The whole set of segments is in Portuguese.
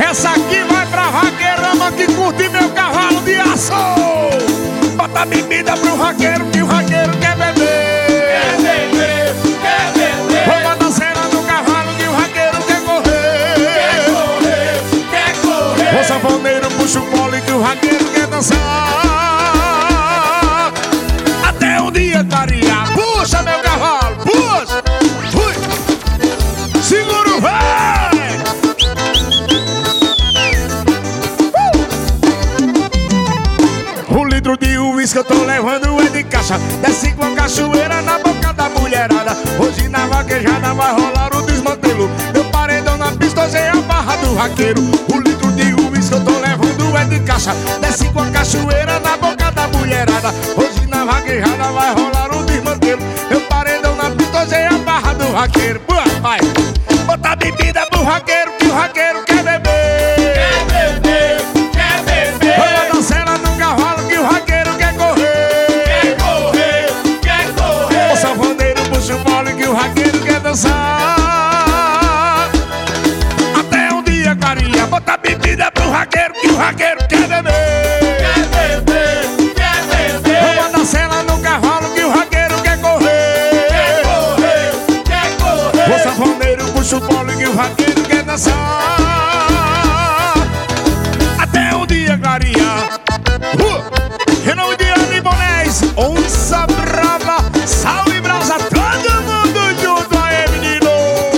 Essa aqui vai pra vaqueirama que curte meu cavalo de aço. Bota bebida pro vaqueiro que o vaqueiro quer beber. Quer beber, quer beber. Vou botar cera no cavalo que o vaqueiro quer correr. Quer correr, quer correr. O sanfoneiro puxa o pole que o vaqueiro quer dançar. Até um dia clarear. Puxa meu cavalo, puxa. Fui. Segura o vai. Um litro de uísque eu tô levando é de caixa. Desce com a cachoeira na boca da mulherada. Hoje na vaquejada vai rolar o desmantelo. Meu paredão na pista, hoje é a barra do vaqueiro. Um litro de uísque eu tô levando é de caixa. Desce com a cachoeira na boca da mulherada. Hoje na vaquejada vai rolar o desmantelo. Meu paredão na pista, hoje é a barra do vaqueiro. Vai, bota bebida pro vaqueiro que o vaqueiro quer beber. Quer beber, quer beber. Vai dar cera no cavalo que o vaqueiro quer correr. Quer correr, quer correr. O sanfoneiro puxa o pole que o vaqueiro quer dançar. Até um dia clarear. Bota bebida pro vaqueiro que o vaqueiro quer beber. Quer beber, quer beber. Vamos dar cera no cavalo que o vaqueiro quer correr. Quer correr, quer correr. O sanfoneiro puxa o pole que o vaqueiro quer dançar. Até o dia clarear. Em nome de Ana Bonés, onça brava, sal e brasa, todo mundo junto aí, menino.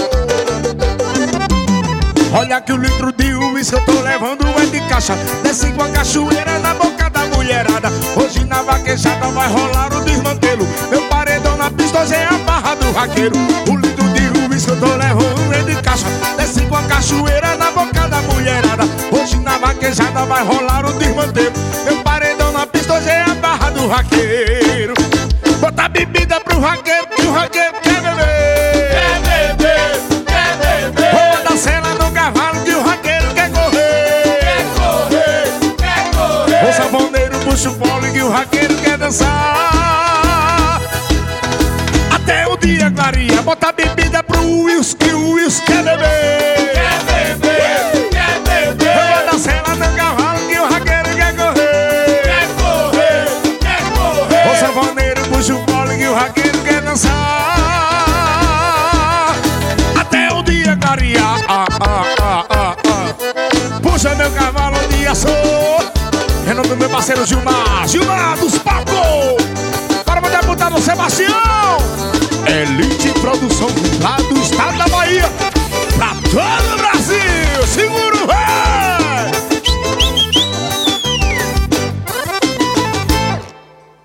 Olha que o litro de uísque eu tô levando é de caixa. Desce com a cachoeira na boca da mulherada. Hoje na vaquejada vai rolar o desmantelo. Meu paredão na pista, hoje é a barra do vaqueiro. O litro de uísque eu tô levando é de caixa. Desce com a cachoeira na boca da mulherada. Hoje na vaquejada vai rolar o desmantelo. Meu paredão na pista, hoje é a barra do vaqueiro. Bota bebida pro vaqueiro que o vaqueiro quer beber. Quer beber, quer beber. Vou dar cena no cavalo que o vaqueiro quer correr. Quer correr, quer correr. O sanfoneiro puxa o pole que o vaqueiro quer dançar. Até o dia clarear. Bota bebida pro uísque, o uísque quer beber. Quer beber, quer beber. Vou dar cena no cavalo que o vaqueiro quer correr. Quer correr, quer correr. O sanfoneiro puxa o pole que o vaqueiro quer dançar. Até o dia clarear. Puxa meu cavalo de aço. Em nome do meu parceiro Gilmar, Gilmar dos Palcos. Para o deputado Sebastião.